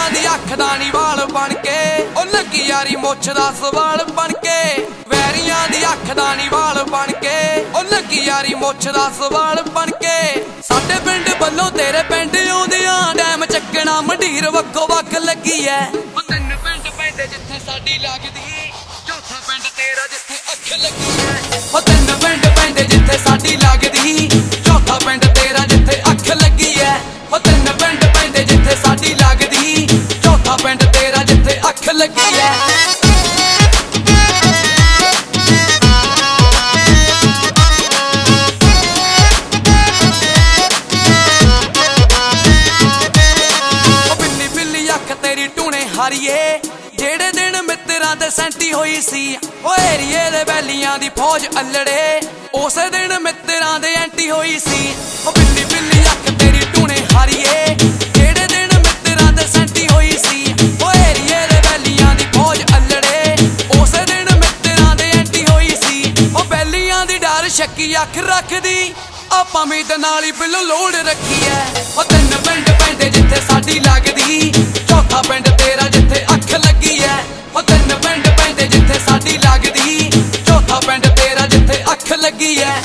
ਵੈਰੀਆਂ ਦੀ ਅੱਖ ਦਾ ਨੀ ਵਾਲ ਬਣ ਕੇ ਉਹ ਲੱਗੀ ਯਾਰੀ ਮੁੱਛ ਦਾ ਸਵਾਲ ਬਣ ਕੇ ਵੈਰੀਆਂ ਦੀ ਅੱਖ ਦਾ ਨੀ ਵਾਲ ਬਣ ਕੇ ਉਹ ਲੱਗੀ ਯਾਰੀ ਮੁੱਛ ਦਾ ਸਵਾਲ ਬਣ ਕੇ ਸਾਡੇ ਪਿੰਡ ਵੱਲੋਂ ਤੇਰੇ ਪਿੰਡ ਆਉਂਦਿਆਂ ਡੈਮ ਚੱਕਣਾ ਮੰਡੀਰ ਵੱਖੋ ਵੱਖ ਲੱਗੀ ਐ ਉਹ ਤਿੰਨ ਪਿੰਡ ਪੈਂਦੇ ਜਿੱਥੇ ਸਾਡੀ ਲੱਗਦੀ ਚੌਥਾ ਪਿੰਡ ਤੇਰਾ ਜਿੱਥੇ ਅੱਖ ਲੱਗੀ ਐ ਉਹ ਤਿੰਨ ਪਿੰਡ ਪੈਂਦੇ ਜਿੱਥੇ ਸਾਡੀ ਲੱਗਦੀ ਚੌਥਾ ਪਿੰਡ ਤੇਰਾ ਜਿੱਥੇ ਅੱਖ ਲੱਗੀ ਐ ਉਹ ਤਿੰਨ ਪਿੰਡ ਪੈਂਦੇ ਜਿੱਥੇ ਸਾਡੀ ਲੱਗਦੀ ਚੌਥਾ ਪਿੰਡ ਤੇਰਾ ਜਿੱਥੇ ਅੱਖ ਲੱਗੀ ਐ ਹਾਰੀਏ ਜਿਹੜੇ ਦਿਨ ਮਿੱਤਰਾਂ ਤੇ ਸੈਂਟੀ ਹੋਈ ਸੀ ਓ ਏਰੀਏ ਦੇ ਵੈਲੀਆਂ ਦੀ ਫੌਜ ਅਲੜੇ ਉਸੇ ਦਿਨ ਮਿੱਤਰਾਂ ਦੇ ਐਂਟੀ ਹੋਈ ਸੀ ਓ ਬਿੱਲੀ ਬਿੱਲੀ ਅੱਖ ਤੇਰੀ ਟੂਣੇ ਹਾਰੀਏ ਜਿਹੜੇ ਦਿਨ ਮਿੱਤਰਾਂ ਤੇ ਸੈਂਟੀ ਹੋਈ ਸੀ ਓ ਏਰੀਏ ਦੇ ਵੈਲੀਆਂ ਦੀ ਫੌਜ ਅਲੜੇ ਉਸੇ ਦਿਨ ਮਿੱਤਰਾਂ ਦੇ ਐਂਟੀ ਹੋਈ ਸੀ ਓ ਵੈਲੀਆਂ ਦੀ ਡਰ ਸ਼ੱਕੀ ਅੱਖ ਰੱਖਦੀ ਆਪਾਂ ਮੀਤ ਨਾਲ ਹੀ ਬਿੱਲੋ ਲੋੜ ਰੱਖੀ ਐ ਓ ਤਿੰਨ ਪਿੰਡ ਪੈਂਦੇ ਜਿੱਥੇ ਸਾਡੀ ਲੱਗਦੀ ਚੌਥਾ ਪਿੰਡ ਤੇਰਾ ਜਿੱਥੇ ਅੱਖ ਲੱਗੀ ਐ ਓ ਤਿੰਨ ਪਿੰਡ ਪੈਂਦੇ ਜਿੱਥੇ ਸਾਡੀ ਲੱਗਦੀ ਚੌਥਾ ਪਿੰਡ ਤੇਰਾ ਜਿੱਥੇ ਅੱਖ ਲੱਗੀ ਐ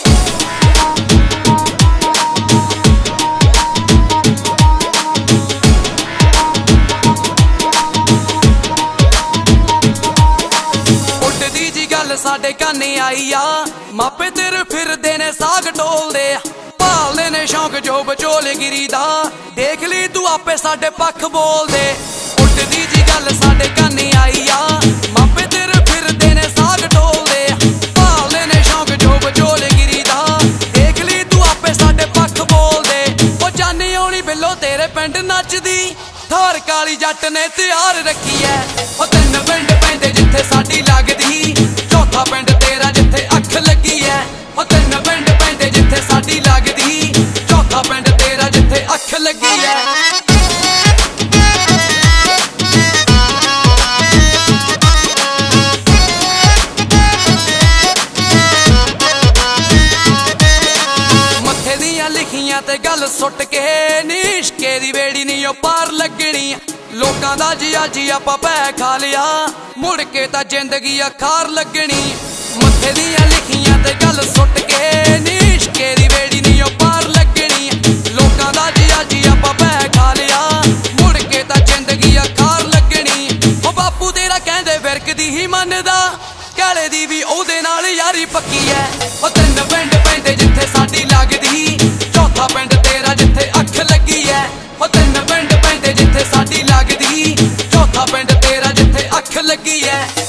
ਉੱਡਦੀ ਜੀ ਗੱਲ ਸਾਡੇ ਕੰਨ ਆਈ ਆ ਮਾਪੇ ਤੇਰੇ ਫਿਰਦੇ ਨੇ ਸਾਗ ਟੋਲਦੇ ਆ ਭਾਲਦੇ ਨੇ ਸ਼ੌਂਕ ਜੋ ਵਿਚੋਲਗਿਰੀ ਦਾ ਦੇਖ ਲਈ ਤੂੰ ਆਪੇ ਸਾਡੇ ਪੱਖ ਬੋਲਦੇ ਉੱਡਦੀ ਜੀ ਗੱਲ ਸਾਡੇ ਕੰਨ ਆਈ ਆ ਮਾਪੇ ਤੇਰੇ ਫਿਰਦੇ ਨੇ ਸਾਗ ਟੋਲਦੇ ਆ ਭਾਲਦੇ ਨੇ ਸ਼ੌਂਕ ਜੋ ਵਿਚੋਲਗਿਰੀ ਦਾ ਦੇਖ ਲਈ ਤੂੰ ਆਪੇ ਸਾਡੇ ਪੱਖ ਬੋਲਦੇ ਉਹ ਜਾਨੀ ਆਉਣੀ ਬਿੱਲੋ ਤੇਰੇ ਪਿੰਡ ਨੱਚਦੀ ਥਾਰ ਕਾਲੀ ਜੱਟ ਨੇ ਤਿਆਰ ਰੱਖੀ ਐ ਉਹ ਤਿੰਨ ਪਿੰਡ ਪੈਂਦੇ ਜਿੱਥੇ ਸਾਡੀ ਲੱਗਦੀ ਚੌਥਾ ਪਿੰਡ ਤੇਰਾ ਜਿੱਥੇ ਅੱਖ ਲੱਗੀ ਐ ਉਹ ਤਿੰਨ ਪਿੰਡ ਪੈਂਦੇ ਜਿੱਥੇ ਸਾਡੀ ਲੱਗਦੀ ਚੌਥਾ ਪਿੰਡ ਤੇਰਾ ਜਿੱਥੇ ਅੱਖ ਲੱਗੀ ਐ ਮੱਥੇ ਦੀਆਂ ਲਿਖੀਆਂ ਤੇ ਗੱਲ ਸੁੱਟ ਕੇ ਨਿਸ਼ਕੇ ਦੀ ਵੇੜੀ ਨੀ ਉਹ ਪਾਰ ਲੱਗਣੀ ਲੋਕਾਂ ਦਾ ਜੀਆ ਜੀ ਆਪਾਂ ਪੈ ਖਾ ਲਿਆ ਮੁੜ ਕੇ ਤਾਂ ਜ਼ਿੰਦਗੀ ਅਖਾਰ ਲੱਗਣੀ ਮੱਥੇ ਦੀਆਂ ਲਿਖੀਆਂ ਤੇ ਗੱਲ ਸੁੱਟ ਕੇ ਨਿਸ਼ਕੇ ਦੀ ਵੇੜੀ ਨੀ ਉਹ ਪਾਰ ਲੱਗਣੀ ਲੋਕਾਂ ਦਾ ਜੀਆ ਜੀ ਆਪਾਂ ਪੈ ਖਾ ਲਿਆ ਮੁੜ ਕੇ ਤਾਂ ਜ਼ਿੰਦਗੀ ਅਖਾਰ ਲੱਗਣੀ ਉਹ ਬਾਪੂ ਤੇਰਾ ਕਹਿੰਦੇ ਵਿਰਕਦੀ ਹੀ ਮੰਨਦਾ ਕਾਲੇ ਦੀ ਵੀ ਉਹਦੇ ਨਾਲ ਯਾਰੀ ਪੱਕੀ ਐ ਉਹ ਤਿੰਨ ਪਿੰਡ ਪੈਂਦੇ ਜਿੱਥੇ ਸਾਡੀ ਲੱਗਦੀ ਚੌਥਾ ਪਿੰਡ ਤੇਰਾ ਜਿੱਥੇ ਅੱਖ ਲੱਗੀ ਐ ਉਹ ਤਿੰਨ ਪਿੰਡ ਪੈਂਦੇ ਜਿੱਥੇ ਸਾਡੀ ਲੱਗਦੀ ਚੌਥਾ ਪਿੰਡ ਤੇਰਾ ਜਿੱਥੇ ਅੱਖ ਲੱਗੀ ਐ